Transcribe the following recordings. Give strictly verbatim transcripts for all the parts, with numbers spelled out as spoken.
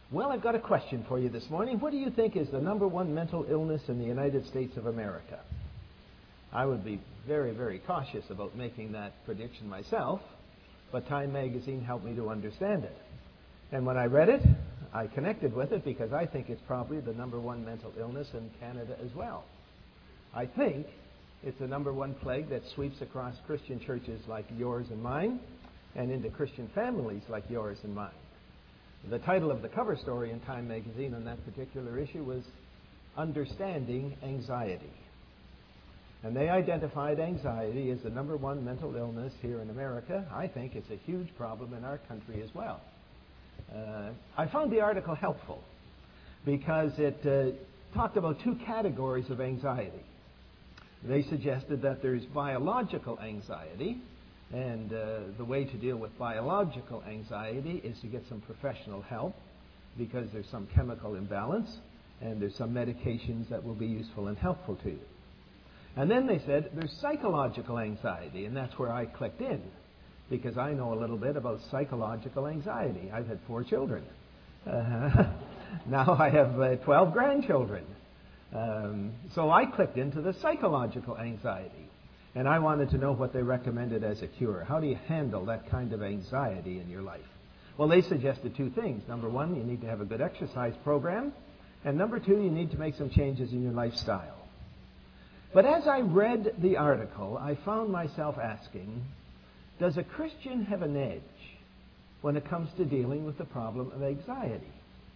Well, I've got a question for you this morning. What do you think is the number one mental illness in the United States of America? I would be very, very cautious about making that prediction myself, but Time magazine helped me to understand it. And when I read it, I connected with it because I think it's probably the number one mental illness in Canada as well. I think it's the number one plague that sweeps across Christian churches like yours and mine and into Christian families like yours and mine. The title of the cover story in Time magazine on that particular issue was Understanding Anxiety. And they identified anxiety as the number one mental illness here in America. I think it's a huge problem in our country as well. Uh, I found the article helpful because it uh, talked about two categories of anxiety. They suggested that there's biological anxiety, and uh, the way to deal with biological anxiety is to get some professional help because there's some chemical imbalance and there's some medications that will be useful and helpful to you. And then they said there's psychological anxiety, and that's where I clicked in because I know a little bit about psychological anxiety. I've had four children. Uh, now I have uh, twelve grandchildren. Um, so I clicked into the psychological anxiety. And I wanted to know what they recommended as a cure. How do you handle that kind of anxiety in your life? Well, they suggested two things. Number one, you need to have a good exercise program. And number two, you need to make some changes in your lifestyle. But as I read the article, I found myself asking, does a Christian have an edge when it comes to dealing with the problem of anxiety?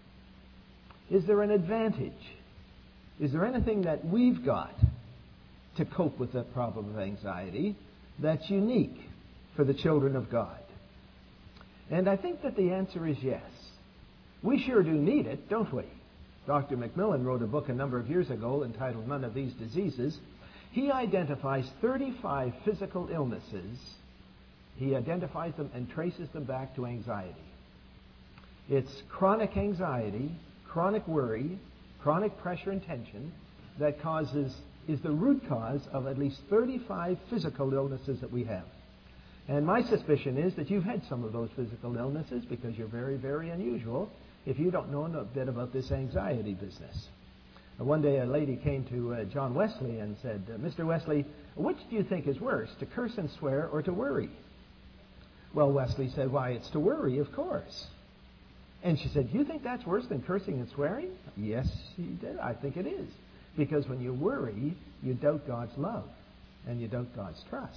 Is there an advantage? Is there anything that we've got to cope with the problem of anxiety that's unique for the children of God? And I think that the answer is yes. We sure do need it, don't we? Doctor Macmillan wrote a book a number of years ago entitled None of These Diseases. He identifies thirty-five physical illnesses. He identifies them and traces them back to anxiety. It's chronic anxiety, chronic worry, chronic pressure and tension that causes is the root cause of at least thirty-five physical illnesses that we have. And my suspicion is that you've had some of those physical illnesses because you're very, very unusual if you don't know a bit about this anxiety business. Uh, one day a lady came to uh, John Wesley and said, uh, Mister Wesley, which do you think is worse, to curse and swear or to worry? Well, Wesley said, why, it's to worry, of course. And she said, do you think that's worse than cursing and swearing? Yes, he did. I think it is. Because when you worry, you doubt God's love and you doubt God's trust.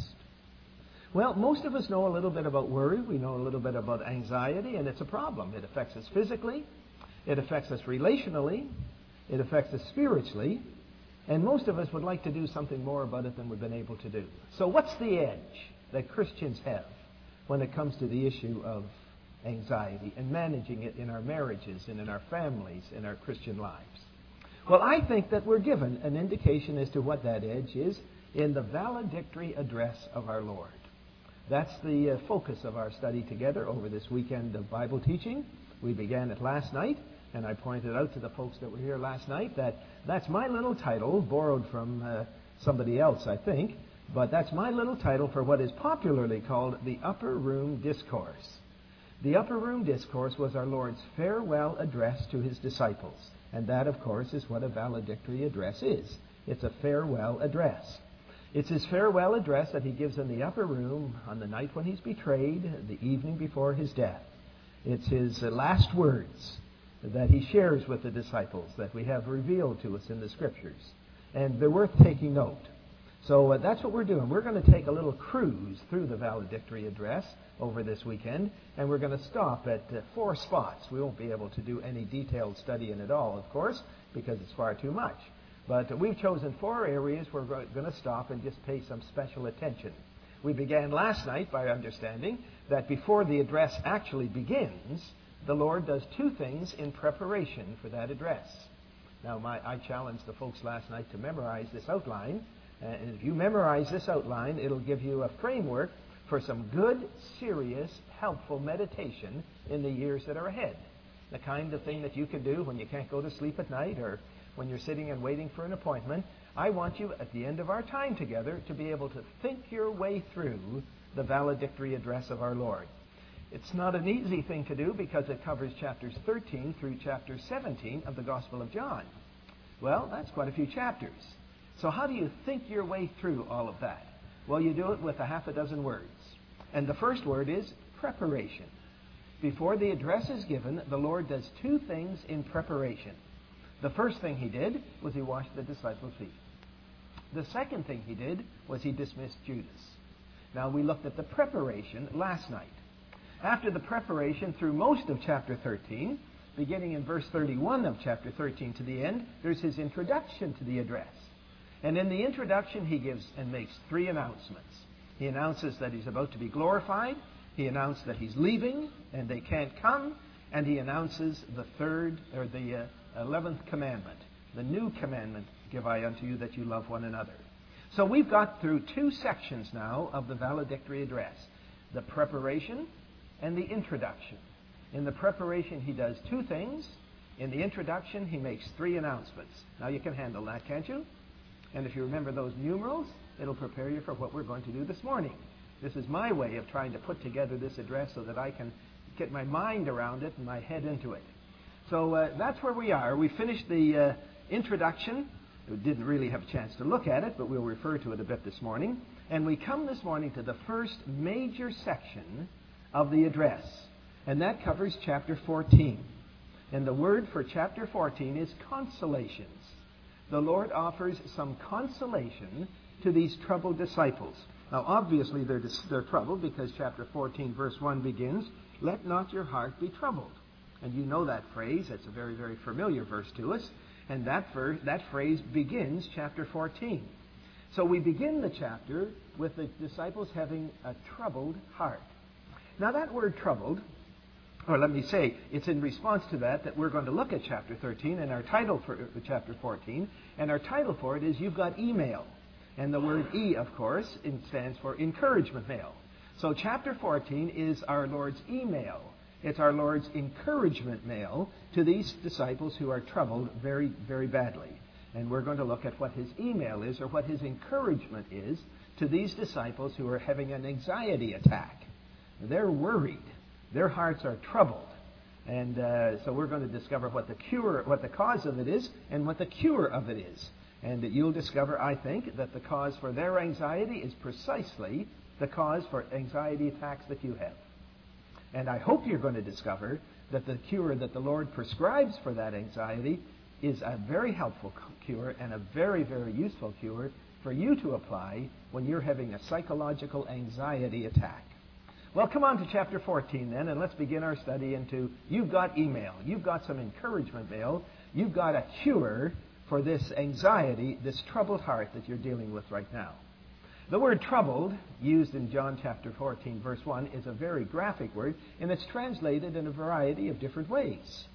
Well, most of us know a little bit about worry. We know a little bit about anxiety, and it's a problem. It affects us physically. It affects us relationally. It affects us spiritually. And most of us would like to do something more about it than we've been able to do. So what's the edge that Christians have when it comes to the issue of anxiety and managing it in our marriages and in our families, in our Christian lives? Well, I think that we're given an indication as to what that edge is in the valedictory address of our Lord. That's the uh, focus of our study together over this weekend of Bible teaching. We began it last night, and I pointed out to the folks that were here last night that that's my little title, borrowed from uh, somebody else, I think, but that's my little title for what is popularly called the Upper Room Discourse. The Upper Room Discourse was our Lord's farewell address to his disciples. And that, of course, is what a valedictory address is. It's a farewell address. It's his farewell address that he gives in the upper room on the night when he's betrayed, the evening before his death. It's his uh, last words that he shares with the disciples that we have revealed to us in the Scriptures. And they're worth taking note. So uh, that's what we're doing. We're going to take a little cruise through the valedictory address over this weekend, and we're going to stop at uh, four spots. We won't be able to do any detailed study in it all, of course, because it's far too much. But uh, we've chosen four areas we're going to stop and just pay some special attention. We began last night by understanding that before the address actually begins, the Lord does two things in preparation for that address. Now, my, I challenged the folks last night to memorize this outline. Uh, and if you memorize this outline, it'll give you a framework for some good, serious, helpful meditation in the years that are ahead. The kind of thing that you can do when you can't go to sleep at night or when you're sitting and waiting for an appointment. I want you, at the end of our time together, to be able to think your way through the valedictory address of our Lord. It's not an easy thing to do because it covers chapters thirteen through chapter seventeen of the Gospel of John. Well, that's quite a few chapters. So how do you think your way through all of that? Well, you do it with a half a dozen words. And the first word is preparation. Before the address is given, the Lord does two things in preparation. The first thing he did was he washed the disciples' feet. The second thing he did was he dismissed Judas. Now, we looked at the preparation last night. After the preparation through most of chapter thirteen, beginning in verse thirty-one of chapter thirteen to the end, there's his introduction to the address. And in the introduction, he gives and makes three announcements. He announces that he's about to be glorified. He announced that he's leaving and they can't come. And he announces the third, or the uh, eleventh commandment. The new commandment give I unto you, that you love one another. So we've got through two sections now of the valedictory address. The preparation and the introduction. In the preparation, he does two things. In the introduction, he makes three announcements. Now you can handle that, can't you? And if you remember those numerals, it'll prepare you for what we're going to do this morning. This is my way of trying to put together this address so that I can get my mind around it and my head into it. So uh, that's where we are. We finished the uh, introduction. We didn't really have a chance to look at it, but we'll refer to it a bit this morning. And we come this morning to the first major section of the address. And that covers chapter fourteen. And the word for chapter fourteen is consolations. The Lord offers some consolation to these troubled disciples. Now, obviously, they're, dis- they're troubled because chapter fourteen, verse one begins, "Let not your heart be troubled." And you know that phrase. It's a very, very familiar verse to us. And that, ver- that phrase begins chapter fourteen. So we begin the chapter with the disciples having a troubled heart. Now, that word troubled, or let me say, it's in response to that that we're going to look at chapter thirteen and our title for chapter fourteen. And our title for it is You've Got Email. And the word E, of course, it stands for encouragement mail. So chapter fourteen is our Lord's email. It's our Lord's encouragement mail to these disciples who are troubled very, very badly. And we're going to look at what his email is, or what his encouragement is, to these disciples who are having an anxiety attack. They're worried. Their hearts are troubled. And uh, so we're going to discover what the cure, what the cause of it is, and what the cure of it is. And you'll discover, I think, that the cause for their anxiety is precisely the cause for anxiety attacks that you have. And I hope you're going to discover that the cure that the Lord prescribes for that anxiety is a very helpful cure and a very, very useful cure for you to apply when you're having a psychological anxiety attack. Well, come on to chapter fourteen then, and let's begin our study into You've Got Email. You've got some encouragement mail. You've got a cure for this anxiety, this troubled heart that you're dealing with right now. The word troubled, used in John chapter fourteen, verse one, is a very graphic word, and it's translated in a variety of different ways.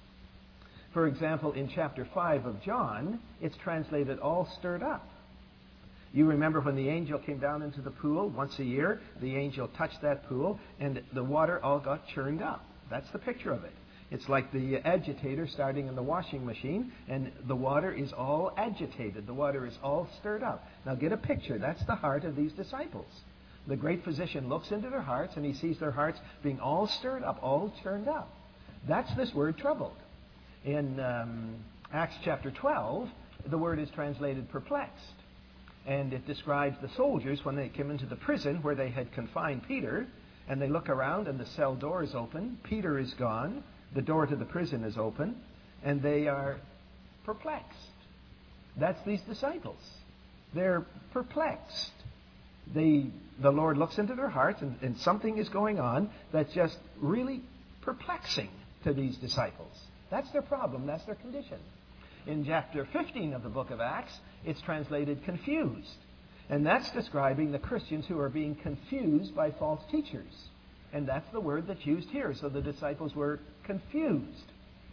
For example, in chapter five of John, it's translated all stirred up. You remember when the angel came down into the pool once a year, the angel touched that pool, and the water all got churned up. That's the picture of it. It's like the agitator starting in the washing machine, and the water is all agitated. The water is all stirred up. Now get a picture. That's the heart of these disciples. The great physician looks into their hearts, and he sees their hearts being all stirred up, all churned up. That's this word troubled. In um, Acts chapter twelve, the word is translated perplexed. And it describes the soldiers when they came into the prison where they had confined Peter, and they look around and the cell door is open. Peter is gone. The door to the prison is open, and they are perplexed. That's these disciples. They're perplexed. They, the Lord looks into their hearts, and, and something is going on that's just really perplexing to these disciples. That's their problem. That's their condition. In chapter fifteen of the book of Acts, it's translated confused. And that's describing the Christians who are being confused by false teachers. And that's the word that's used here. So the disciples were confused.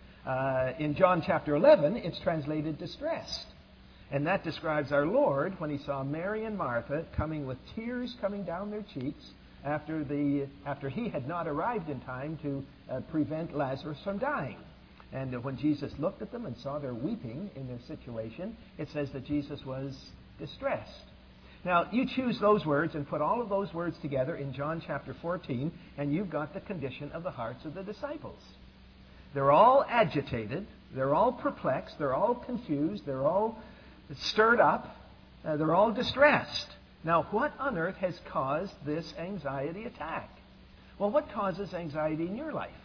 Uh, in John chapter eleven, it's translated distressed. And that describes our Lord when he saw Mary and Martha coming with tears coming down their cheeks after, the, after he had not arrived in time to uh, prevent Lazarus from dying. And when Jesus looked at them and saw their weeping in their situation, it says that Jesus was distressed. Now, you choose those words and put all of those words together in John chapter fourteen, and you've got the condition of the hearts of the disciples. They're all agitated. They're all perplexed. They're all confused. They're all stirred up. Uh, they're all distressed. Now, what on earth has caused this anxiety attack? Well, what causes anxiety in your life?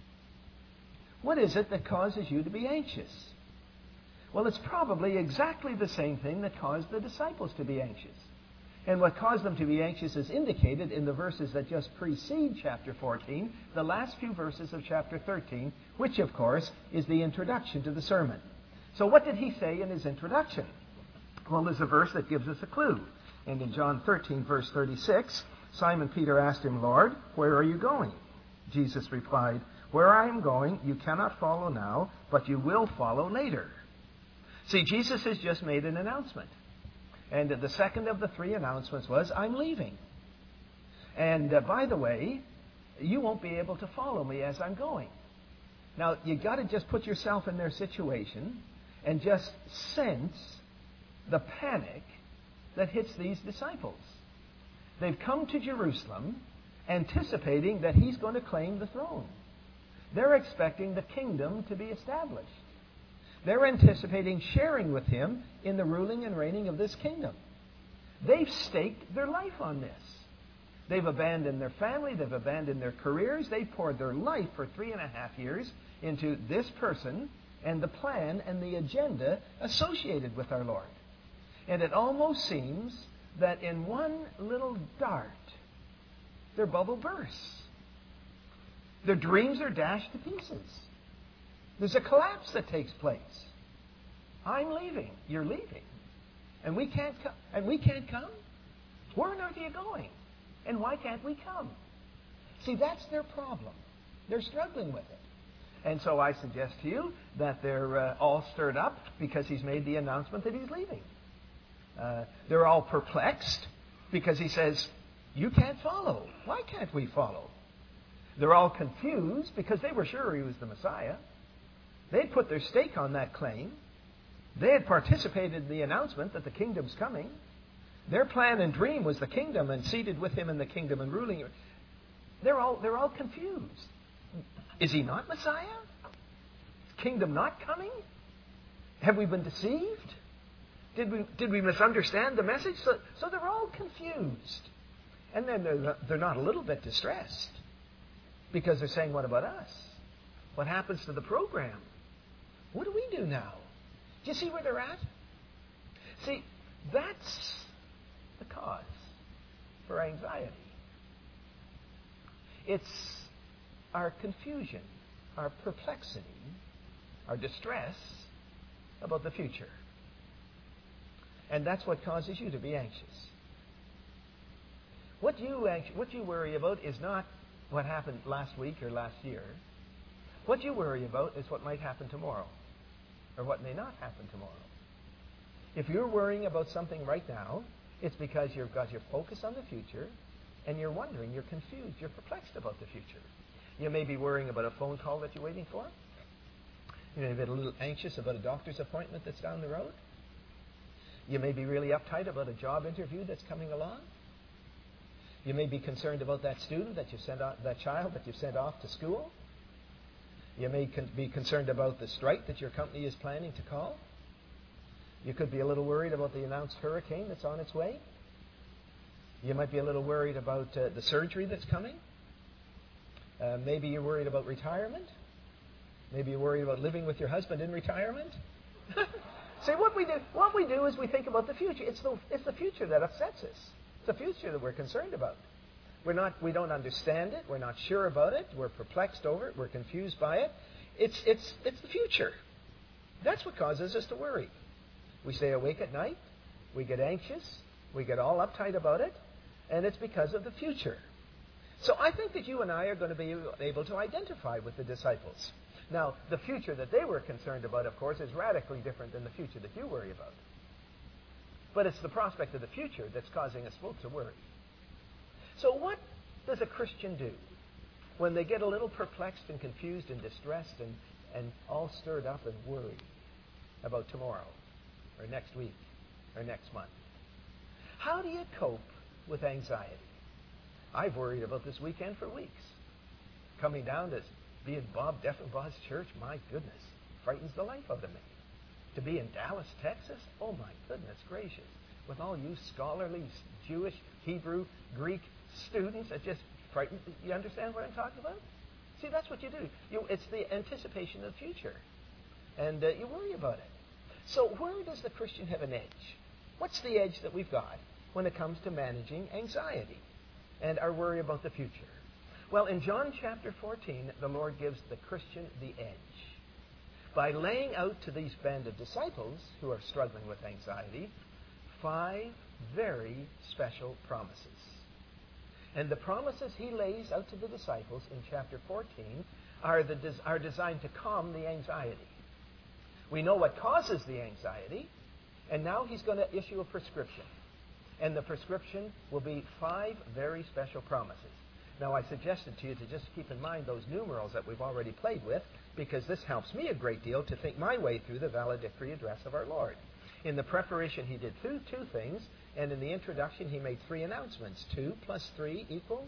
What is it that causes you to be anxious? Well, it's probably exactly the same thing that caused the disciples to be anxious. And what caused them to be anxious is indicated in the verses that just precede chapter fourteen, the last few verses of chapter thirteen, which, of course, is the introduction to the sermon. So what did he say in his introduction? Well, there's a verse that gives us a clue. And in John thirteen, verse thirty-six, Simon Peter asked him, "Lord, where are you going?" Jesus replied, "Where I am going, you cannot follow now, but you will follow later." See, Jesus has just made an announcement. And the second of the three announcements was, "I'm leaving. And uh, by the way, you won't be able to follow me as I'm going." Now, you've got to just put yourself in their situation and just sense the panic that hits these disciples. They've come to Jerusalem anticipating that he's going to claim the throne. They're expecting the kingdom to be established. They're anticipating sharing with him in the ruling and reigning of this kingdom. They've staked their life on this. They've abandoned their family. They've abandoned their careers. They've poured their life for three and a half years into this person and the plan and the agenda associated with our Lord. And it almost seems that in one little dart, their bubble bursts. Their dreams are dashed to pieces. There's a collapse that takes place. I'm leaving. You're leaving. And we can't come. And we can't come? Where on earth are you going? And why can't we come? See, that's their problem. They're struggling with it. And so I suggest to you that they're uh, all stirred up because he's made the announcement that he's leaving. Uh, they're all perplexed because he says, "You can't follow. Why can't we follow?" They're all confused because they were sure he was the Messiah. They'd put their stake on that claim. They had participated in the announcement that the kingdom's coming. Their plan and dream was the kingdom and seated with him in the kingdom and ruling. They're all, they're all confused. Is he not Messiah? Is kingdom not coming? Have we been deceived? Did we, did we misunderstand the message? So, so they're all confused. And then they're not, they're not a little bit distressed because they're saying, what about us? What happens to the program? What do we do now? Do you see where they're at? See, that's the cause for anxiety. It's our confusion, our perplexity, our distress about the future. And that's what causes you to be anxious. What you, what you worry about is not what happened last week or last year. What you worry about is what might happen tomorrow, or what may not happen tomorrow. If you're worrying about something right now, it's because you've got your focus on the future, and you're wondering, you're confused, you're perplexed about the future. You may be worrying about a phone call that you're waiting for. You may be a little anxious about a doctor's appointment that's down the road. You may be really uptight about a job interview that's coming along. You may be concerned about that student that you sent off, that child that you've sent off to school. You may con- be concerned about the strike that your company is planning to call. You could be a little worried about the announced hurricane that's on its way. You might be a little worried about uh, the surgery that's coming. Uh, maybe you're worried about retirement. Maybe you're worried about living with your husband in retirement. See, what we do, what we do is we think about the future. It's the, it's the future that upsets us. It's the future that we're concerned about. We're not, we don't understand it. We're not sure about it. We're perplexed over it. We're confused by it. It's, it's, it's the future. That's what causes us to worry. We stay awake at night. We get anxious. We get all uptight about it. And it's because of the future. So I think that you and I are going to be able to identify with the disciples. Now, the future that they were concerned about, of course, is radically different than the future that you worry about. But it's the prospect of the future that's causing us both to worry. So what does a Christian do when they get a little perplexed and confused and distressed and, and all stirred up and worried about tomorrow or next week or next month? How do you cope with anxiety? I've worried about this weekend for weeks. Coming down to be in Bob Deffenbaugh's church, my goodness, frightens the life out of me. To be in Dallas, Texas, oh my goodness gracious, with all you scholarly Jewish, Hebrew, Greek students, it just frightens. You understand what I'm talking about? See, that's what you do. You, it's the anticipation of the future. And uh, you worry about it. So where does the Christian have an edge? What's the edge that we've got when it comes to managing anxiety and our worry about the future? Well, in John chapter fourteen, the Lord gives the Christian the edge by laying out to these band of disciples who are struggling with anxiety five very special promises. And the promises he lays out to the disciples in chapter fourteen are, the des- are designed to calm the anxiety. We know what causes the anxiety, and now he's going to issue a prescription. And the prescription will be five very special promises. Now, I suggested to you to just keep in mind those numerals that we've already played with, because this helps me a great deal to think my way through the valedictory address of our Lord. In the preparation, he did two, two things, and in the introduction, he made three announcements. Two plus three equals?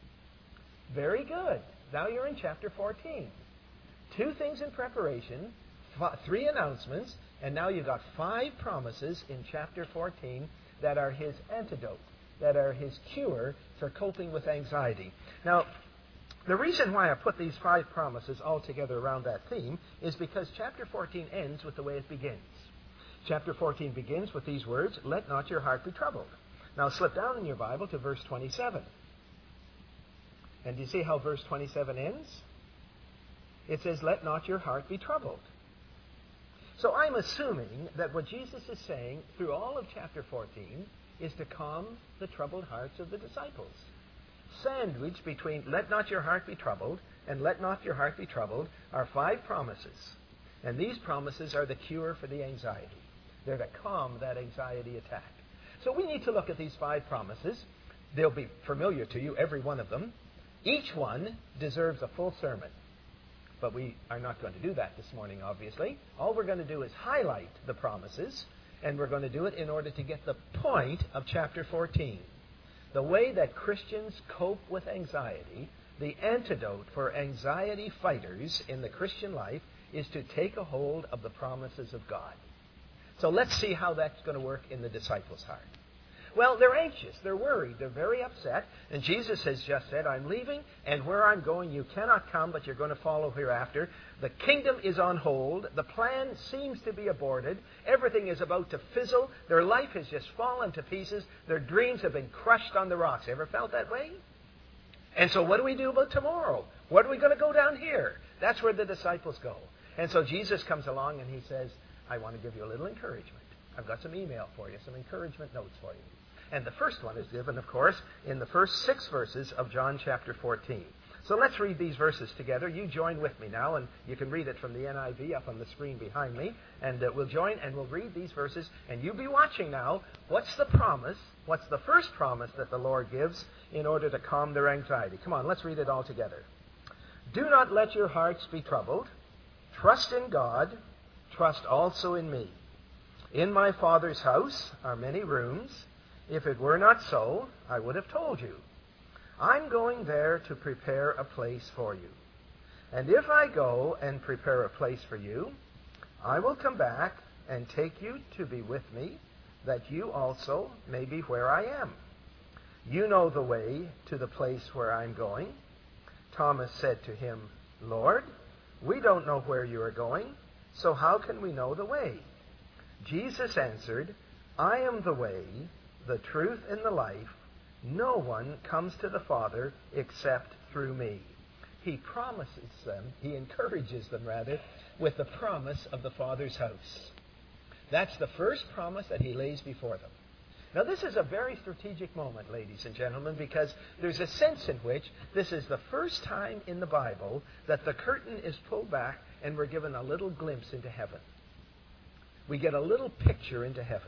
Very good. Now you're in chapter fourteen. Two things in preparation, f- three announcements, and now you've got five promises in chapter fourteen that are his antidote, that are his cure for coping with anxiety. Now, the reason why I put these five promises all together around that theme is because chapter fourteen ends with the way it begins. Chapter fourteen begins with these words, "Let not your heart be troubled." Now slip down in your Bible to verse twenty-seven. And do you see how verse twenty-seven ends? It says, "Let not your heart be troubled." So I'm assuming that what Jesus is saying through all of chapter fourteen is to calm the troubled hearts of the disciples. Sandwiched between "let not your heart be troubled" and "let not your heart be troubled" are five promises. And these promises are the cure for the anxiety. They're to calm that anxiety attack. So we need to look at these five promises. They'll be familiar to you, every one of them. Each one deserves a full sermon. But we are not going to do that this morning, obviously. All we're going to do is highlight the promises, and we're going to do it in order to get the point of chapter fourteen. The way that Christians cope with anxiety, the antidote for anxiety fighters in the Christian life, is to take a hold of the promises of God. So let's see how that's going to work in the disciples' heart. Well, they're anxious, they're worried, they're very upset, and Jesus has just said, "I'm leaving, and where I'm going you cannot come, but you're going to follow hereafter." The kingdom is on hold, the plan seems to be aborted, everything is about to fizzle, their life has just fallen to pieces, their dreams have been crushed on the rocks. Ever felt that way? And so what do we do about tomorrow? What are we going to go down here? That's where the disciples go. And so Jesus comes along and he says, "I want to give you a little encouragement. I've got some email for you, some encouragement notes for you." And the first one is given, of course, in the first six verses of John chapter fourteen. So let's read these verses together. You join with me now, and you can read it from the N I V up on the screen behind me. And uh, we'll join and we'll read these verses. And you be watching now. What's the promise? What's the first promise that the Lord gives in order to calm their anxiety? Come on, let's read it all together. "Do not let your hearts be troubled. Trust in God. Trust also in me. In my Father's house are many rooms. If it were not so, I would have told you. I'm going there to prepare a place for you. And if I go and prepare a place for you, I will come back and take you to be with me, that you also may be where I am. You know the way to the place where I'm going." Thomas said to him, "Lord, we don't know where you are going, so how can we know the way?" Jesus answered, "I am the way, the truth, and the life. No one comes to the Father except through me." He promises them, he encourages them rather, with the promise of the Father's house. That's the first promise that he lays before them. Now this is a very strategic moment, ladies and gentlemen, because there's a sense in which this is the first time in the Bible that the curtain is pulled back and we're given a little glimpse into heaven. We get a little picture into heaven.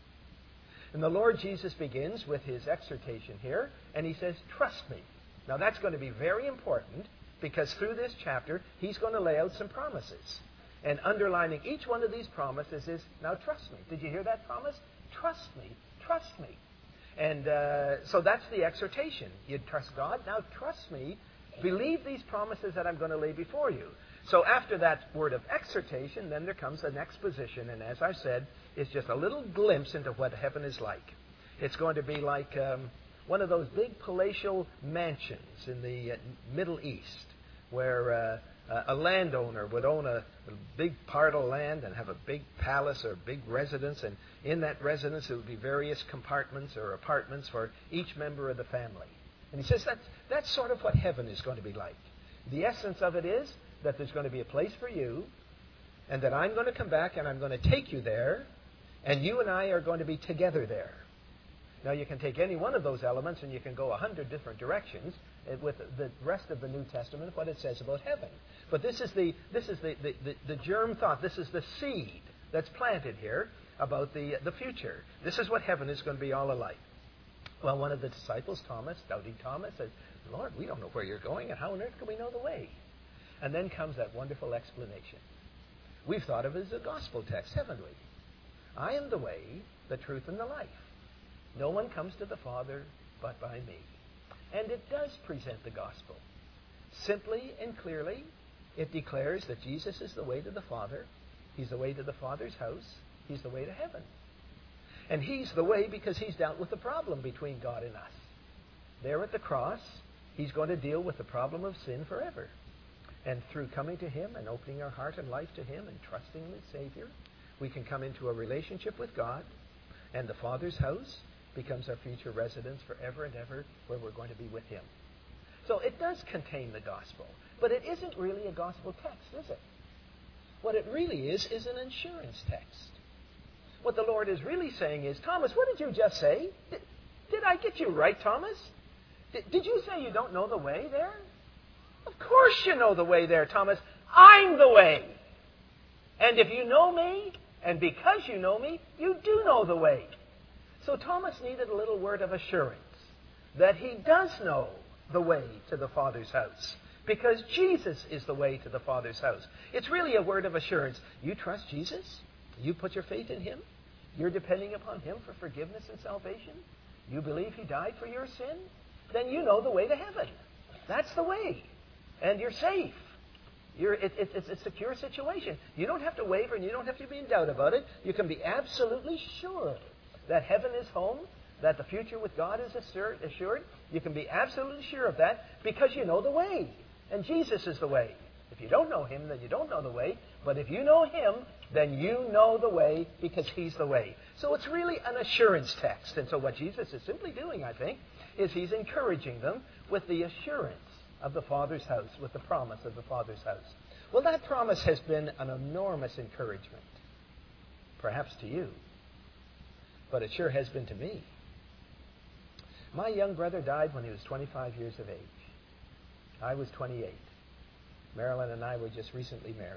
And the Lord Jesus begins with his exhortation here, and he says, "Trust me." Now that's going to be very important, because through this chapter, he's going to lay out some promises. And underlining each one of these promises is, "Now trust me." Did you hear that promise? Trust me. Trust me. And uh, so that's the exhortation. You trust God. Now trust me. Believe these promises that I'm going to lay before you. So after that word of exhortation, then there comes an exposition. And as I said, it's just a little glimpse into what heaven is like. It's going to be like um, one of those big palatial mansions in the uh, Middle East where uh, uh, a landowner would own a, a big part of land and have a big palace or big residence. And in that residence, there would be various compartments or apartments for each member of the family. And he says that's, that's sort of what heaven is going to be like. The essence of it is that there's going to be a place for you, and that I'm going to come back and I'm going to take you there, and you and I are going to be together there. Now, you can take any one of those elements and you can go a hundred different directions with the rest of the New Testament, what it says about heaven. But this is the this is the, the, the, the germ thought. This is the seed that's planted here about the, the future. This is what heaven is going to be all alike. Well, one of the disciples, Thomas, doubting Thomas, said, Lord, we don't know where you're going, and how on earth can we know the way? And then comes that wonderful explanation. We've thought of it as a gospel text, haven't we? I am the way, the truth, and the life. No one comes to the Father but by me. And it does present the gospel. Simply and clearly, it declares that Jesus is the way to the Father. He's the way to the Father's house. He's the way to heaven. And He's the way because He's dealt with the problem between God and us. There at the cross, He's going to deal with the problem of sin forever. And through coming to Him and opening our heart and life to Him and trusting the Savior, we can come into a relationship with God, and the Father's house becomes our future residence forever and ever, where we're going to be with Him. So it does contain the gospel, but it isn't really a gospel text, is it? What it really is is an insurance text. What the Lord is really saying is, Thomas, what did you just say? Did, did I get you right, Thomas? Did, did you say you don't know the way there? Of course you know the way there, Thomas. I'm the way. And if you know me, and because you know me, you do know the way. So Thomas needed a little word of assurance that he does know the way to the Father's house, because Jesus is the way to the Father's house. It's really a word of assurance. You trust Jesus? You put your faith in Him? You're depending upon Him for forgiveness and salvation? You believe He died for your sin? Then you know the way to heaven. That's the way. And you're safe. You're, it, it, it's a secure situation. You don't have to waver and you don't have to be in doubt about it. You can be absolutely sure that heaven is home, that the future with God is assured. assured. You can be absolutely sure of that because you know the way. And Jesus is the way. If you don't know Him, then you don't know the way. But if you know Him, then you know the way because He's the way. So it's really an assurance text. And so what Jesus is simply doing, I think, is He's encouraging them with the assurance of the Father's house, with the promise of the Father's house. Well, that promise has been an enormous encouragement, perhaps to you, but it sure has been to me. My young brother died when he was twenty-five years of age. I was twenty-eight. Marilyn and I were just recently married.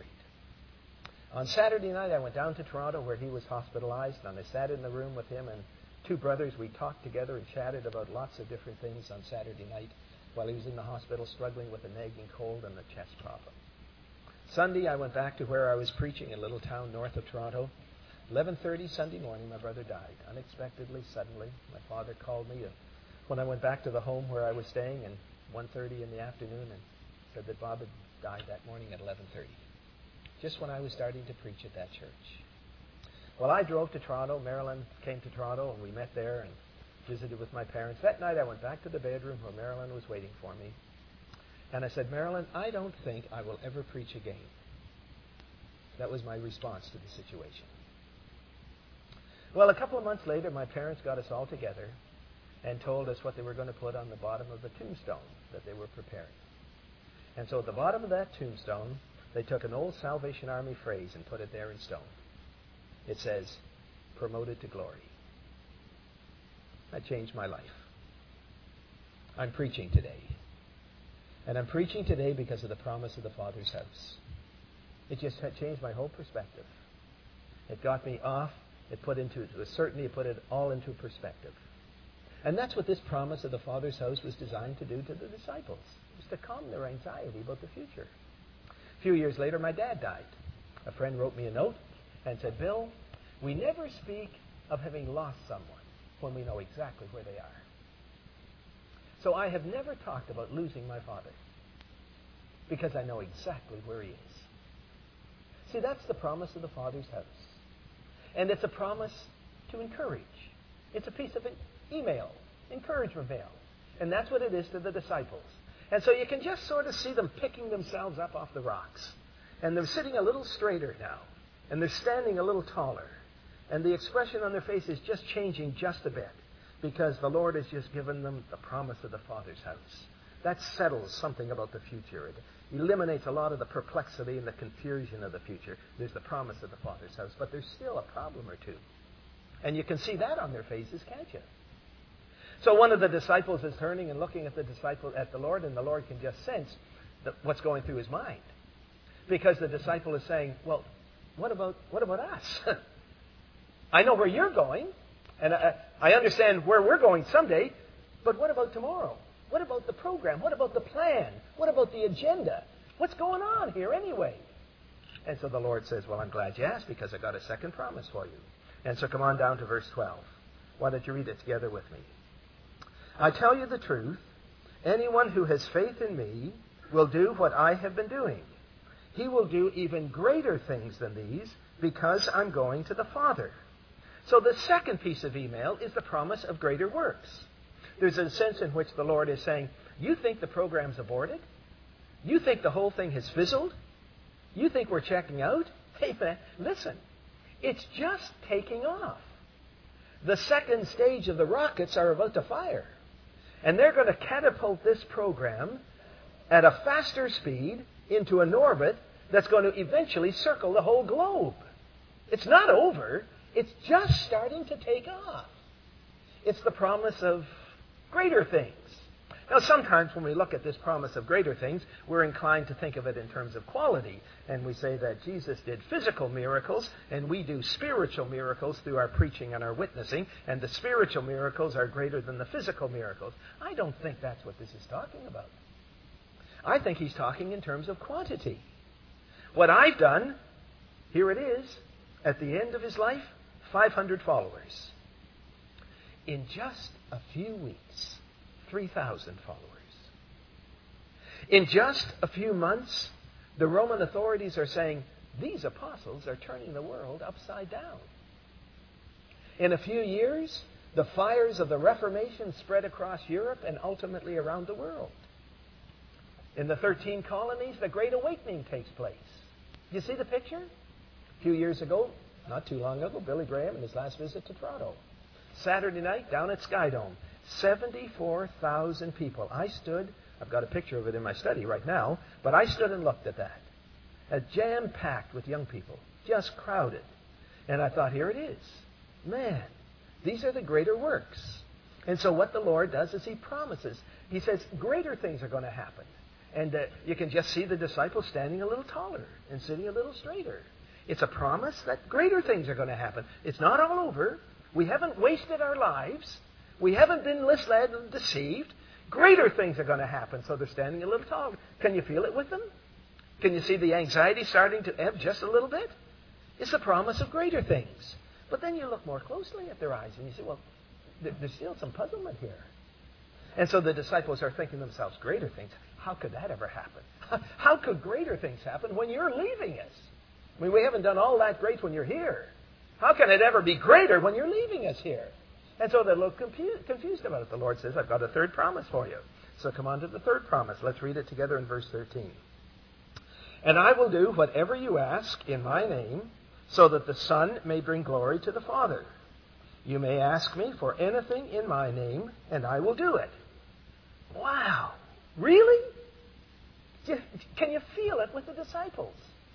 On Saturday night, I went down to Toronto where he was hospitalized, and I sat in the room with him and two brothers. We talked together and chatted about lots of different things on Saturday night while he was in the hospital struggling with a nagging cold and a chest problem. Sunday, I went back to where I was preaching in a little town north of Toronto. eleven thirty Sunday morning, my brother died. Unexpectedly, suddenly. My father called me when I went back to the home where I was staying at one thirty in the afternoon and said that Bob had died that morning at eleven thirty, just when I was starting to preach at that church. Well, I drove to Toronto. Marilyn came to Toronto, and we met there and visited with my parents. That night, I went back to the bedroom where Marilyn was waiting for me. And I said, Marilyn, I don't think I will ever preach again. That was my response to the situation. Well, a couple of months later, my parents got us all together and told us what they were going to put on the bottom of the tombstone that they were preparing. And so at the bottom of that tombstone, they took an old Salvation Army phrase and put it there in stone. It says, promoted to glory. That changed my life. I'm preaching today. And I'm preaching today because of the promise of the Father's house. It just had changed my whole perspective. It got me off. It put into, it certainly put it all into perspective. And that's what this promise of the Father's house was designed to do to the disciples. It was to calm their anxiety about the future. A few years later, my dad died. A friend wrote me a note and said, Bill, we never speak of having lost someone. when we know exactly where they are. So I have never talked about losing my father because I know exactly where he is. See, that's the promise of the Father's house. And it's a promise to encourage. It's a piece of an email, encouragement mail. And that's what it is to the disciples. And so you can just sort of see them picking themselves up off the rocks. And they're sitting a little straighter now. And they're standing a little taller. And the expression on their face is just changing just a bit. Because the Lord has just given them the promise of the Father's house. That settles something about the future. It eliminates a lot of the perplexity and the confusion of the future. There's the promise of the Father's house. But there's still a problem or two. And you can see that on their faces, can't you? So one of the disciples is turning and looking at the disciple, at the Lord, and the Lord can just sense that what's going through his mind. Because the disciple is saying, well, what about what about us? I know where you're going, and I, I understand where we're going someday, but what about tomorrow? What about the program? What about the plan? What about the agenda? What's going on here anyway? And so the Lord says, well, I'm glad you asked, because I got a second promise for you. And so come on down to verse twelve. Why don't you read it together with me? I tell you the truth, anyone who has faith in me will do what I have been doing. He will do even greater things than these, because I'm going to the Father. So the second piece of email is the promise of greater works. There's a sense in which the Lord is saying, you think the program's aborted? You think the whole thing has fizzled? You think we're checking out? Hey, man, listen, it's just taking off. The second stage of the rockets are about to fire. And they're going to catapult this program at a faster speed into an orbit that's going to eventually circle the whole globe. It's not over. It's just starting to take off. It's the promise of greater things. Now, sometimes when we look at this promise of greater things, we're inclined to think of it in terms of quality. And we say that Jesus did physical miracles, and we do spiritual miracles through our preaching and our witnessing, and the spiritual miracles are greater than the physical miracles. I don't think that's what this is talking about. I think he's talking in terms of quantity. What I've done, here it is, at the end of his life, five hundred followers. In just a few weeks, three thousand followers. In just a few months, the Roman authorities are saying, these apostles are turning the world upside down. In a few years, the fires of the Reformation spread across Europe and ultimately around the world. In the thirteen colonies, the Great Awakening takes place. You see the picture? A few years ago, not too long ago, Billy Graham in his last visit to Toronto. Saturday night, down at Skydome, seventy-four thousand people. I stood, I've got a picture of it in my study right now, but I stood and looked at that. A jam-packed with young people, just crowded. And I thought, here it is. Man, these are the greater works. And so what the Lord does is he promises. He says, greater things are going to happen. And uh, you can just see the disciples standing a little taller and sitting a little straighter. It's a promise that greater things are going to happen. It's not all over. We haven't wasted our lives. We haven't been misled and deceived. Greater things are going to happen. So they're standing a little taller. Can you feel it with them? Can you see the anxiety starting to ebb just a little bit? It's the promise of greater things. But then you look more closely at their eyes and you say, well, there's still some puzzlement here. And so the disciples are thinking to themselves, greater things? How could that ever happen? How could greater things happen when you're leaving us? I mean, we haven't done all that great when you're here. How can it ever be greater when you're leaving us here? And so they're a little confused, confused about it. The Lord says, I've got a third promise for you. So come on to the third promise. Let's read it together in verse thirteen. And I will do whatever you ask in my name, so that the Son may bring glory to the Father. You may ask me for anything in my name, and I will do it. Wow. Really? Can you feel it with the disciples?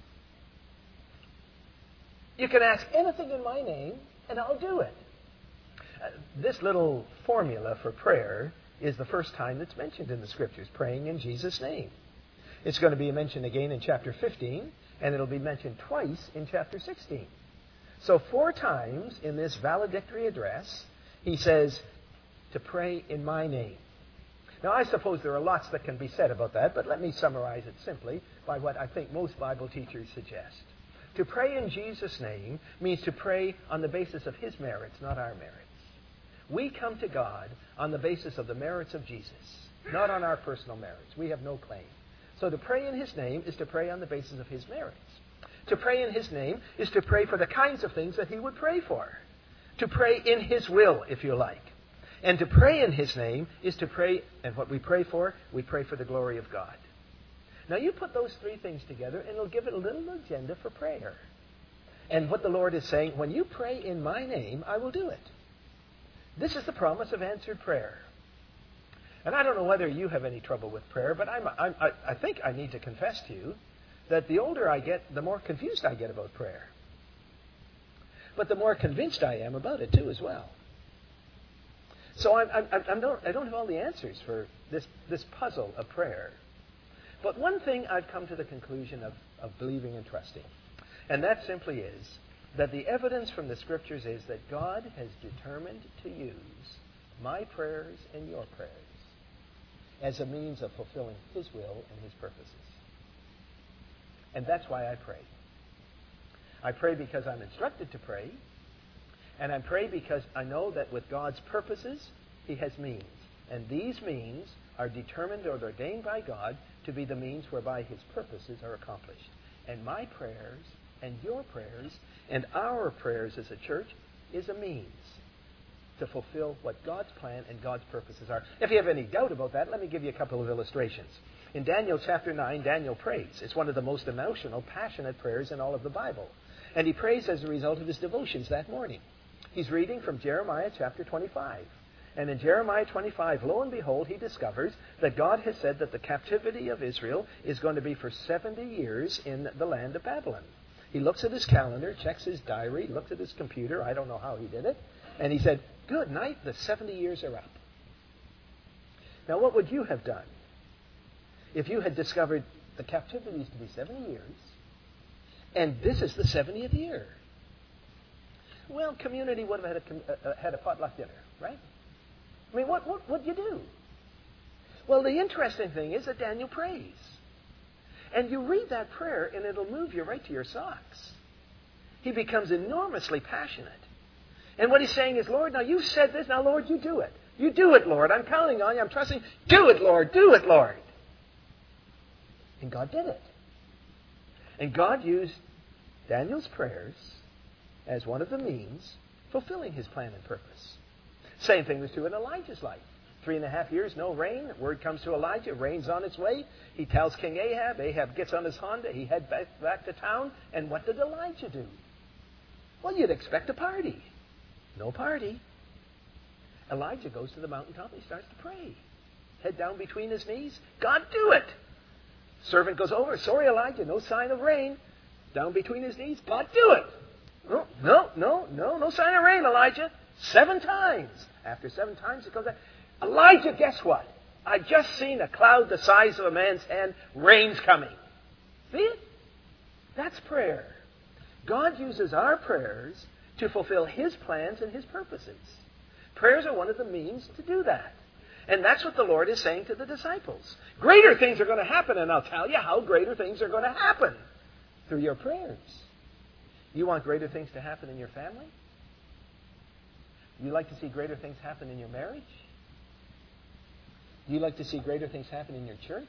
You can ask anything in my name, and I'll do it. Uh, this little formula for prayer is the first time it's mentioned in the Scriptures, praying in Jesus' name. It's going to be mentioned again in chapter fifteen, and it'll be mentioned twice in chapter sixteen. So four times in this valedictory address, he says to pray in my name. Now, I suppose there are lots that can be said about that, but let me summarize it simply by what I think most Bible teachers suggest. To pray in Jesus' name means to pray on the basis of his merits, not our merits. We come to God on the basis of the merits of Jesus, not on our personal merits. We have no claim. So to pray in His name is to pray on the basis of His merits. To pray in His name is to pray for the kinds of things that He would pray for. To pray in His will, if you like. And to pray in His name is to pray, and what we pray for, we pray for the glory of God. Now you put those three things together and it'll give it a little agenda for prayer. And what the Lord is saying, when you pray in my name, I will do it. This is the promise of answered prayer. And I don't know whether you have any trouble with prayer, but I'm, I'm, I, I think I need to confess to you that the older I get, the more confused I get about prayer. But the more convinced I am about it, too, as well. So I'm, I'm, I'm don't, I don't have all the answers for this, this puzzle of prayer. But one thing I've come to the conclusion of, of believing and trusting, and that simply is that the evidence from the Scriptures is that God has determined to use my prayers and your prayers as a means of fulfilling His will and His purposes. And that's why I pray. I pray because I'm instructed to pray, and I pray because I know that with God's purposes, He has means. And these means are determined or ordained by God to be the means whereby His purposes are accomplished. And my prayers and your prayers and our prayers as a church is a means to fulfill what God's plan and God's purposes are. If you have any doubt about that, let me give you a couple of illustrations. In Daniel chapter nine, Daniel prays. It's one of the most emotional, passionate prayers in all of the Bible. And he prays as a result of his devotions that morning. He's reading from Jeremiah chapter twenty-five. And in Jeremiah twenty-five, lo and behold, he discovers that God has said that the captivity of Israel is going to be for seventy years in the land of Babylon. He looks at his calendar, checks his diary, looks at his computer. I don't know how he did it. And he said, good night, the seventy years are up. Now, what would you have done if you had discovered the captivity is to be seventy years, and this is the seventieth year? Well, community would have had a, uh, had a potluck dinner, right? I mean, what what would you do? Well, the interesting thing is that Daniel prays. And you read that prayer, and it'll move you right to your socks. He becomes enormously passionate. And what he's saying is, Lord, now you've said this, now, Lord, you do it. You do it, Lord. I'm counting on you. I'm trusting. Do it, Lord. Do it, Lord. And God did it. And God used Daniel's prayers as one of the means fulfilling His plan and purpose. Same thing was true in Elijah's life. Three and a half years, no rain. Word comes to Elijah, rain's on its way. He tells King Ahab. Ahab gets on his Honda. He heads back, back to town. And what did Elijah do? Well, you'd expect a party. No party. Elijah goes to the mountaintop and he starts to pray. Head down between his knees. God, do it. Servant goes over. Sorry, Elijah, no sign of rain. Down between his knees. God, do it. No, no, no, no, no sign of rain, Elijah. Seven times. After seven times, it comes out. Elijah, guess what? I just seen a cloud the size of a man's hand. Rain's coming. See it? That's prayer. God uses our prayers to fulfill His plans and His purposes. Prayers are one of the means to do that. And that's what the Lord is saying to the disciples. Greater things are going to happen, and I'll tell you how greater things are going to happen through your prayers. You want greater things to happen in your family? You like to see greater things happen in your marriage? Do you like to see greater things happen in your church?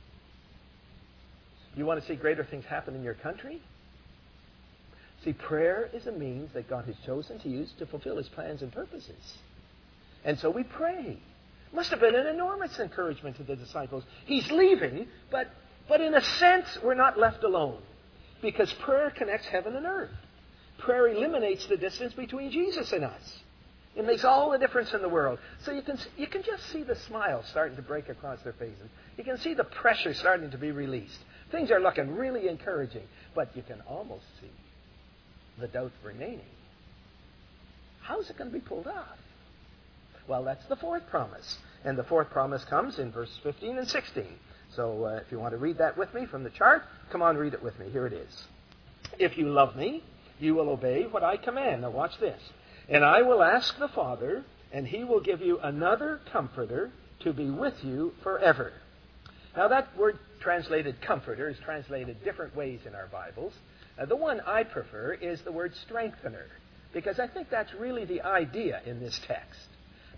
You want to see greater things happen in your country? See, prayer is a means that God has chosen to use to fulfill His plans and purposes. And so we pray. Must have been an enormous encouragement to the disciples. He's leaving, but, but in a sense, we're not left alone. Because prayer connects heaven and earth. Prayer eliminates the distance between Jesus and us. It makes all the difference in the world. So you can you can just see the smile starting to break across their faces. You can see the pressure starting to be released. Things are looking really encouraging. But you can almost see the doubt remaining. How's it going to be pulled off? Well, that's the fourth promise. And the fourth promise comes in verse fifteen and sixteen. So uh, if you want to read that with me from the chart, come on, read it with me. Here it is. If you love me, you will obey what I command. Now watch this. And I will ask the Father, and He will give you another comforter to be with you forever. Now that word translated comforter is translated different ways in our Bibles. Uh, the one I prefer is the word strengthener, because I think that's really the idea in this text.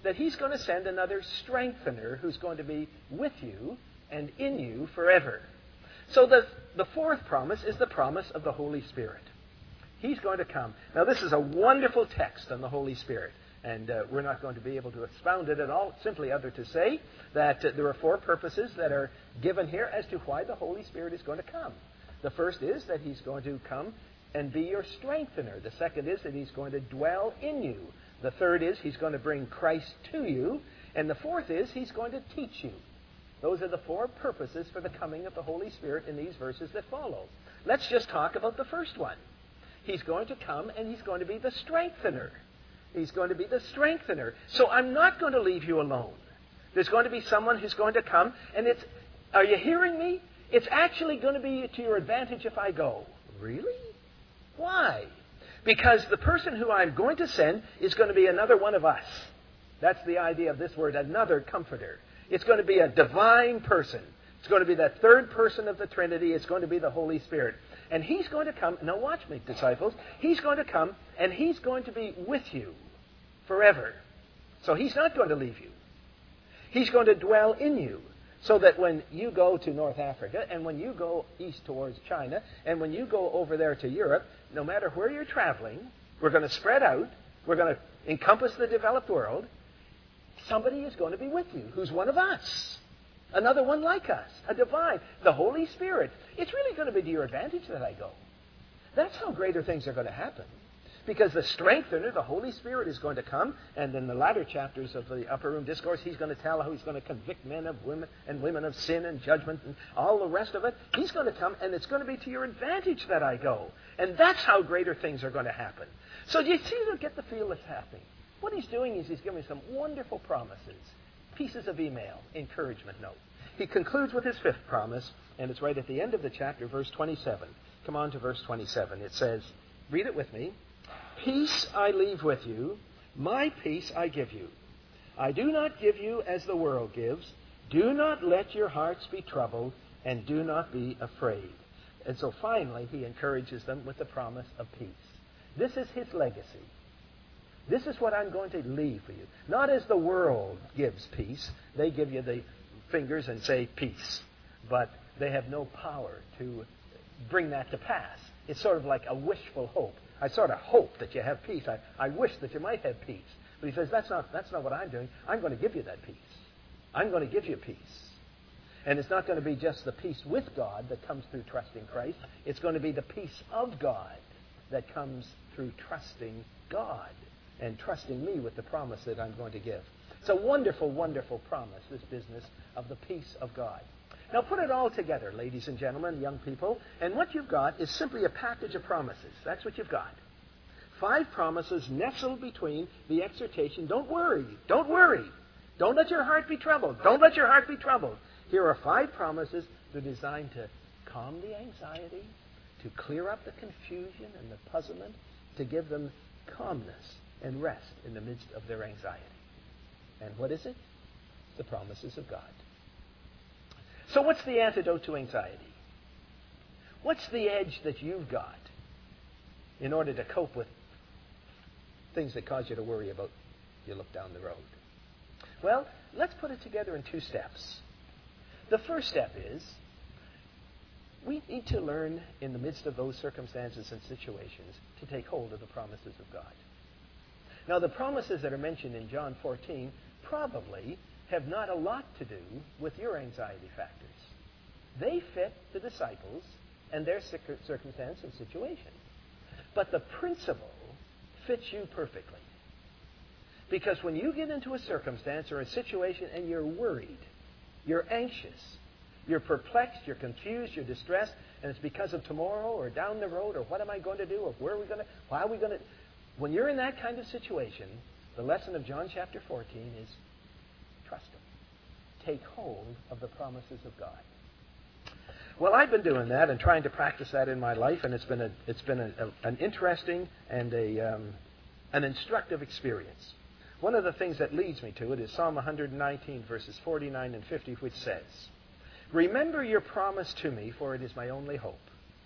that he's going to send another strengthener who's going to be with you and in you forever. So the, the fourth promise is the promise of the Holy Spirit. He's going to come. Now, this is a wonderful text on the Holy Spirit, and uh, we're not going to be able to expound it at all, simply other to say that uh, there are four purposes that are given here as to why the Holy Spirit is going to come. The first is that he's going to come and be your strengthener. The second is that he's going to dwell in you. The third is he's going to bring Christ to you. And the fourth is he's going to teach you. Those are the four purposes for the coming of the Holy Spirit in these verses that follow. Let's just talk about the first one. He's going to come and he's going to be the strengthener. He's going to be the strengthener. So I'm not going to leave you alone. There's going to be someone who's going to come, and it's, are you hearing me? It's actually going to be to your advantage if I go. Really? Why? Because the person who I'm going to send is going to be another one of us. That's the idea of this word, another comforter. It's going to be a divine person. It's going to be that third person of the Trinity. It's going to be the Holy Spirit. And he's going to come, now watch me, disciples. He's going to come, and he's going to be with you forever. So he's not going to leave you. He's going to dwell in you. So that when you go to North Africa, and when you go east towards China, and when you go over there to Europe, no matter where you're traveling, we're going to spread out. We're going to encompass the developed world. Somebody is going to be with you who's one of us. Another one like us. A divine. The Holy Spirit. It's really going to be to your advantage that I go. That's how greater things are going to happen. Because the strengthener, the Holy Spirit, is going to come, and in the latter chapters of the Upper Room Discourse, he's going to tell how he's going to convict men of women and women of sin and judgment and all the rest of it. He's going to come, and it's going to be to your advantage that I go. And that's how greater things are going to happen. So you see, you get the feel that's happening. What he's doing is he's giving some wonderful promises, pieces of email, encouragement note. He concludes with his fifth promise, and it's right at the end of the chapter, verse twenty-seven. Come on to verse twenty-seven. It says, read it with me. Peace I leave with you, my peace I give you. I do not give you as the world gives. Do not let your hearts be troubled, and do not be afraid. And so finally, he encourages them with the promise of peace. This is his legacy. This is what I'm going to leave for you. Not as the world gives peace. They give you the fingers and say peace. But they have no power to bring that to pass. It's sort of like a wishful hope. I sort of hope that you have peace. I, I wish that you might have peace. But he says, that's not, that's not what I'm doing. I'm going to give you that peace. I'm going to give you peace. And it's not going to be just the peace with God that comes through trusting Christ. It's going to be the peace of God that comes through trusting God and trusting me with the promise that I'm going to give. It's a wonderful, wonderful promise, this business of the peace of God. Now put it all together, ladies and gentlemen, young people, and what you've got is simply a package of promises. That's what you've got. Five promises nestled between the exhortation. Don't worry. Don't worry. Don't let your heart be troubled. Don't let your heart be troubled. Here are five promises that are designed to calm the anxiety, to clear up the confusion and the puzzlement, to give them calmness and rest in the midst of their anxiety. And what is it? The promises of God. So what's the antidote to anxiety? What's the edge that you've got in order to cope with things that cause you to worry about you look down the road? Well, let's put it together in two steps. The first step is we need to learn in the midst of those circumstances and situations to take hold of the promises of God. Now, the promises that are mentioned in John fourteen probably have not a lot to do with your anxiety factors. They fit the disciples and their circumstance and situation. But the principle fits you perfectly. Because when you get into a circumstance or a situation and you're worried, you're anxious, you're perplexed, you're confused, you're distressed, and it's because of tomorrow or down the road or what am I going to do or where are we going to, why are we going to... When you're in that kind of situation, the lesson of John chapter fourteen is trust Him. Take hold of the promises of God. Well, I've been doing that and trying to practice that in my life, and it's been a, it's been a, a, an interesting and a, um, an instructive experience. One of the things that leads me to it is Psalm one nineteen, verses forty-nine and fifty, which says, "Remember your promise to me, for it is my only hope.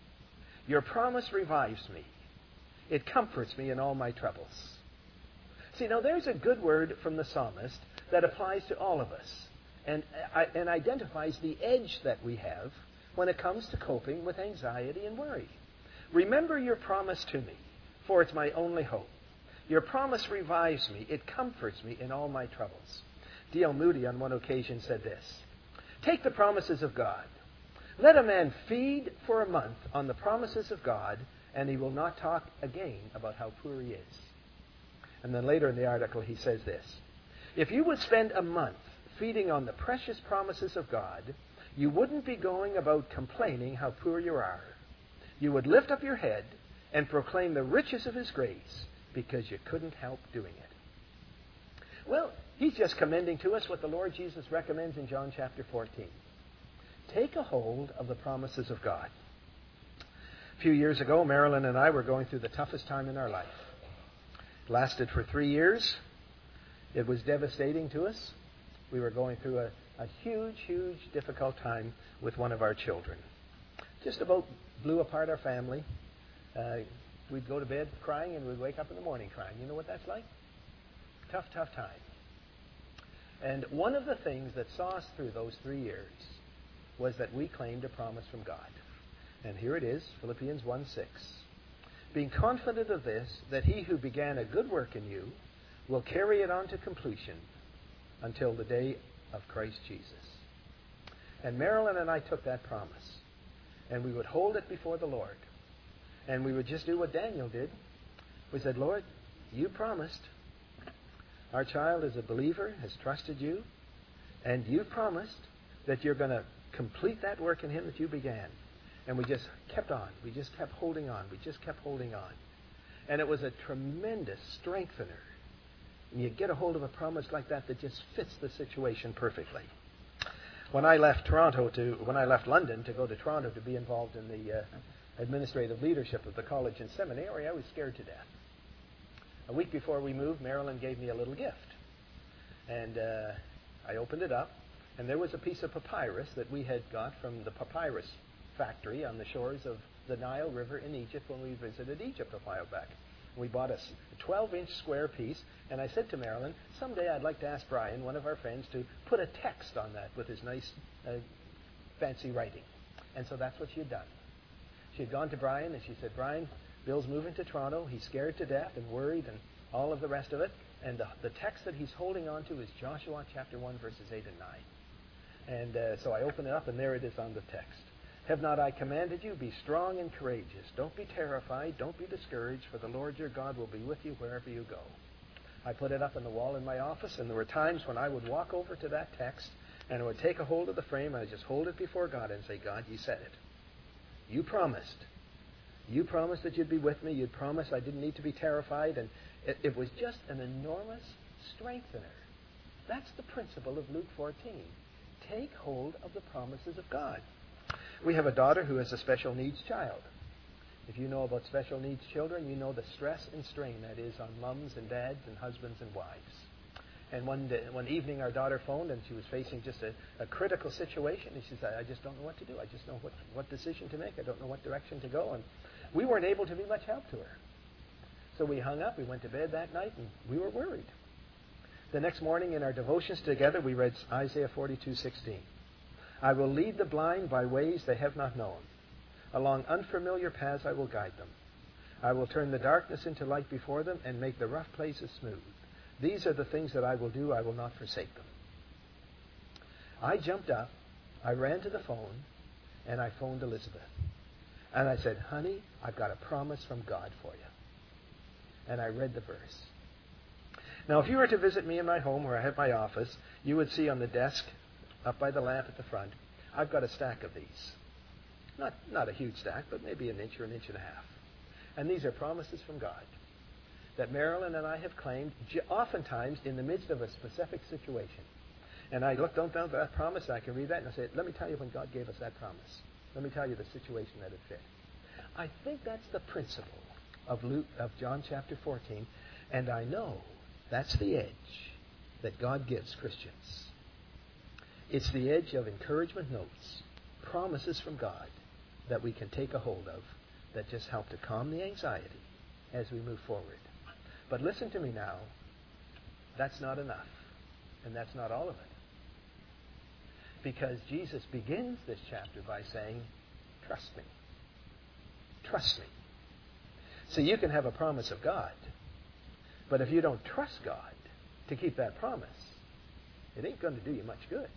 Your promise revives me. It comforts me in all my troubles." See, now there's a good word from the psalmist that applies to all of us and, uh, and identifies the edge that we have when it comes to coping with anxiety and worry. Remember your promise to me, for it's my only hope. Your promise revives me. It comforts me in all my troubles. D L Moody on one occasion said this: take the promises of God. Let a man feed for a month on the promises of God, and he will not talk again about how poor he is. And then later in the article he says this: if you would spend a month feeding on the precious promises of God, you wouldn't be going about complaining how poor you are. You would lift up your head and proclaim the riches of His grace because you couldn't help doing it. Well, he's just commending to us what the Lord Jesus recommends in John chapter fourteen. Take a hold of the promises of God. A few years ago, Marilyn and I were going through the toughest time in our life. It lasted for three years. It was devastating to us. We were going through a, a huge, huge, difficult time with one of our children. Just about blew apart our family. Uh, we'd go to bed crying and we'd wake up in the morning crying. You know what that's like? Tough, tough time. And one of the things that saw us through those three years was that we claimed a promise from God. And here it is, Philippians one six. Being confident of this, that He who began a good work in you will carry it on to completion until the day of Christ Jesus. And Marilyn and I took that promise, and we would hold it before the Lord. And we would just do what Daniel did. We said, Lord, you promised. Our child is a believer, has trusted you, and you promised that you're going to complete that work in him that you began. And we just kept on. We just kept holding on. We just kept holding on. And it was a tremendous strengthener. And you get a hold of a promise like that that just fits the situation perfectly. When I left Toronto to, when I left London to go to Toronto to be involved in the uh, administrative leadership of the college and seminary, I was scared to death. A week before we moved, Marilyn gave me a little gift. And uh, I opened it up, and there was a piece of papyrus that we had got from the papyrus factory on the shores of the Nile River in Egypt when we visited Egypt a while back. We bought a twelve-inch square piece, and I said to Marilyn, someday I'd like to ask Brian, one of our friends, to put a text on that with his nice, uh, fancy writing. And so that's what she had done. She had gone to Brian, and she said, Brian, Bill's moving to Toronto. He's scared to death and worried and all of the rest of it. And the, the text that he's holding on to is Joshua chapter one, verses eight and nine. And uh, so I open it up, and there it is on the text. Have not I commanded you? Be strong and courageous. Don't be terrified. Don't be discouraged, for the Lord your God will be with you wherever you go. I put it up on the wall in my office, and there were times when I would walk over to that text, and I would take a hold of the frame, and I'd just hold it before God and say, God, you said it. You promised. You promised that you'd be with me. You'd promised I didn't need to be terrified. And it, it was just an enormous strengthener. That's the principle of Luke fourteen. Take hold of the promises of God. We have a daughter who is a special needs child. If you know about special needs children, you know the stress and strain that is on mums and dads and husbands and wives. And one day, one evening our daughter phoned, and she was facing just a, a critical situation. And she said, I just don't know what to do. I just know what, what decision to make. I don't know what direction to go. And we weren't able to be much help to her. So we hung up. We went to bed that night, and we were worried. The next morning in our devotions together, we read Isaiah forty-two sixteen. I will lead the blind by ways they have not known. Along unfamiliar paths I will guide them. I will turn the darkness into light before them and make the rough places smooth. These are the things that I will do. I will not forsake them. I jumped up. I ran to the phone, and I phoned Elizabeth. And I said, honey, I've got a promise from God for you. And I read the verse. Now, if you were to visit me in my home where I have my office, you would see on the desk, up by the lamp at the front, I've got a stack of these. Not, not a huge stack, but maybe an inch or an inch and a half. And these are promises from God that Marilyn and I have claimed oftentimes in the midst of a specific situation. And I look down at that promise, and I can read that, and I say, let me tell you when God gave us that promise. Let me tell you the situation that it fit. I think that's the principle of Luke, of John chapter fourteen, and I know that's the edge that God gives Christians. It's the edge of encouragement notes, promises from God that we can take a hold of that just help to calm the anxiety as we move forward. But listen to me now. that's not enough. And that's not all of it. Because Jesus begins this chapter by saying, trust me. Trust me. So you can have a promise of God, but if you don't trust God to keep that promise, it ain't going to do you much good.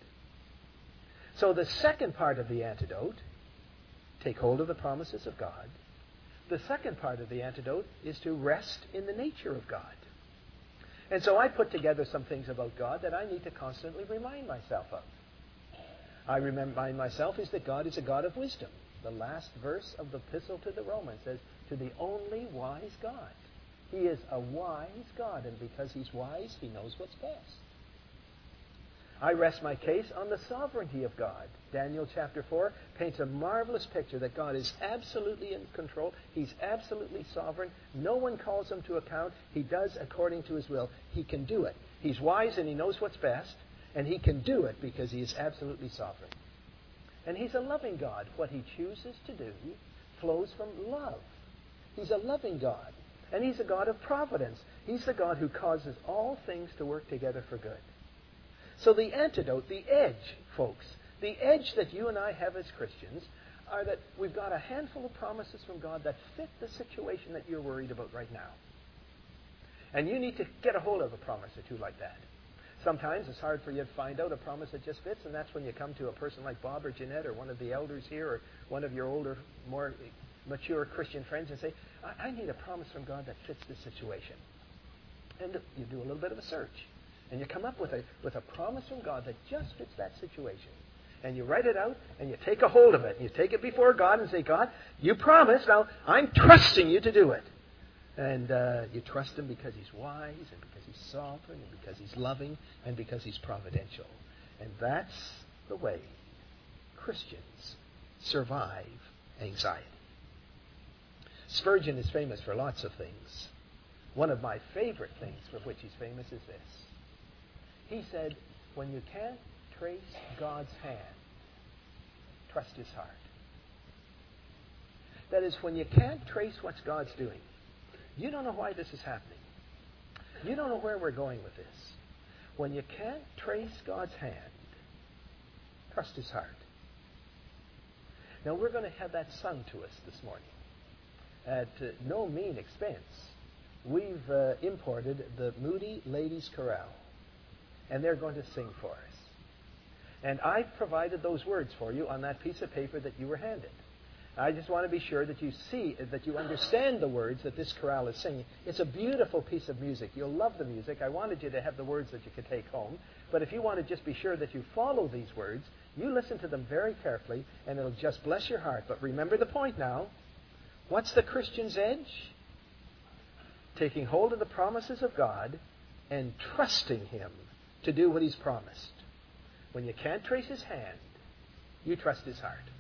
So the second part of the antidote, take hold of the promises of God. The second part of the antidote is to rest in the nature of God. And so I put together some things about God that I need to constantly remind myself of. I remind myself is that God is a God of wisdom. The last verse of the epistle to the Romans says, to the only wise God. He is a wise God, and because He's wise, He knows what's best. I rest my case on the sovereignty of God. Daniel chapter four paints a marvelous picture that God is absolutely in control. He's absolutely sovereign. No one calls Him to account. He does according to His will. He can do it. He's wise and He knows what's best, and He can do it because He is absolutely sovereign. And He's a loving God. What He chooses to do flows from love. He's a loving God. And He's a God of providence. He's the God who causes all things to work together for good. So the antidote, the edge, folks, the edge that you and I have as Christians are that we've got a handful of promises from God that fit the situation that you're worried about right now. And you need to get a hold of a promise or two like that. Sometimes it's hard for you to find out a promise that just fits, and that's when you come to a person like Bob or Jeanette or one of the elders here or one of your older, more mature Christian friends and say, I, I need a promise from God that fits this situation. And you do a little bit of a search. And you come up with a, with a promise from God that just fits that situation. And you write it out, and you take a hold of it. And you take it before God and say, God, you promised. Now, I'm trusting you to do it. And uh, you trust Him because He's wise, and because He's sovereign, and because He's loving, and because He's providential. And that's the way Christians survive anxiety. Spurgeon is famous for lots of things. One of my favorite things for which he's famous is this. He said, when you can't trace God's hand, trust His heart. That is, when you can't trace what God's doing, you don't know why this is happening. You don't know where we're going with this. When you can't trace God's hand, trust His heart. Now, we're going to have that sung to us this morning. At uh, no mean expense, we've uh, imported the Moody Ladies Chorale. And they're going to sing for us. And I've provided those words for you on that piece of paper that you were handed. I just want to be sure that you see, that you understand the words that this chorale is singing. It's a beautiful piece of music. You'll love the music. I wanted you to have the words that you could take home. But if you want to just be sure that you follow these words, you listen to them very carefully, and it'll just bless your heart. But remember the point now. What's the Christian's edge? Taking hold of the promises of God and trusting Him to do what He's promised. When you can't trace His hand, you trust His heart.